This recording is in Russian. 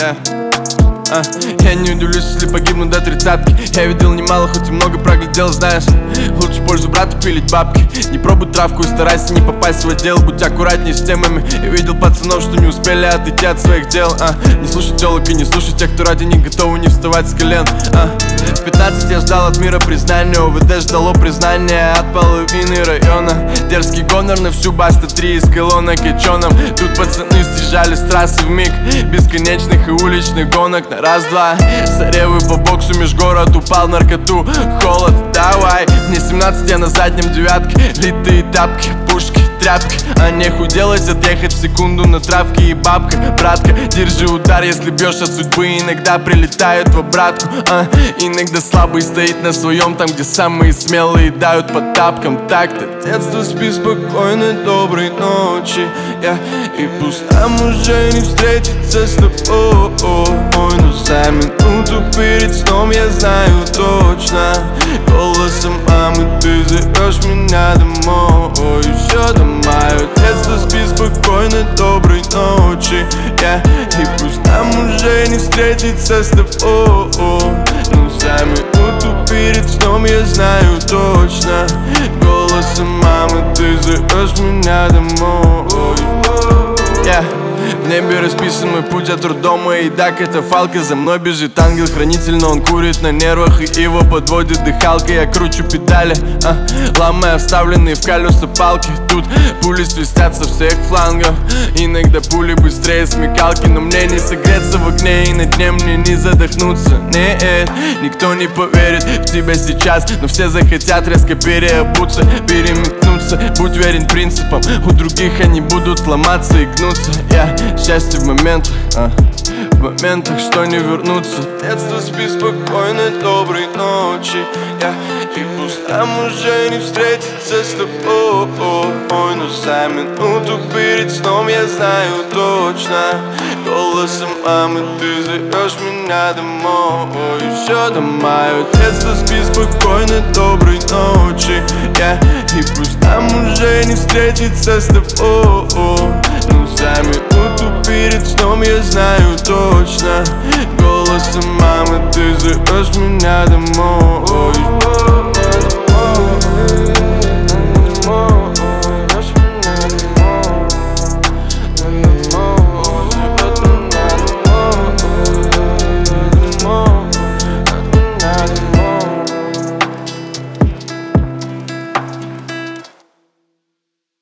Я не удивлюсь, если погибну до 30-ки. Я видел немало, хоть и много проглядел, знаешь. Лучше пользу брата пилить бабки. Не пробуй травку и старайся не попасть в отдел. Будь аккуратней с темами. Я видел пацанов, что не успели отойти от своих дел. Не слушай телок и не слушай тех, кто ради них готовы не вставать с колен. В 15 я ждал от мира признания. ОВД ждало признания от половины района. Дерзкий гонор на всю Баста 3 из колонок и чоном. Тут пацаны съезжали с трассы вмиг бесконечных и уличных гонок на раз-два. Соревы по боксу меж город, упал в наркоту. Холод, давай. Мне 17, я на заднем девятке. Литые тапки, пушки, тряпки. А нехуй делать, отъехать в секунду на травке. И бабка, братка, держи удар, если бьешь от судьбы. Иногда прилетают в обратку. Иногда слабый стоит на своем, там, где самые смелые дают по тапкам. Так-то, детство, спи спокойно, доброй ночи. И пусть нам уже не встретиться с тобой, но за минуту перед сном я знаю точно. Голосом мамы ты зовешь меня домой. Еще до моего детства, спи спокойно, доброй ночи. И пусть нам уже не встретиться с тобой, но за минуту перед сном я знаю точно. Голосом мамы ты зовешь меня домой. В небе расписан мой путь от роддома и да, катафалка. За мной бежит ангел-хранитель, но он курит на нервах, и его подводит дыхалка. Я кручу педали, ломая вставленные в колеса палки. Тут пули свистят со всех флангов. Иногда пули быстрее смекалки, но мне не согреться в огне, и на дне мне не задохнуться. Нет, никто не поверит в тебя сейчас, но все захотят резко переобуться, переметнуться. Будь верен принципам, у других они будут ломаться и гнуться. Счастье в моментах, что не вернуться. Детство, спи спокойно, доброй ночи. И пусть нам уже не встретиться с тобой, но за минуту перед сном я знаю точно. Голосом мамы ты зовешь меня домой. Еще до моего детства, спи спокойно, доброй ночи. И пусть нам уже не встретиться с тобой, но за минуту перед сном я знаю точно. Голосом мамы ты зовешь меня домой.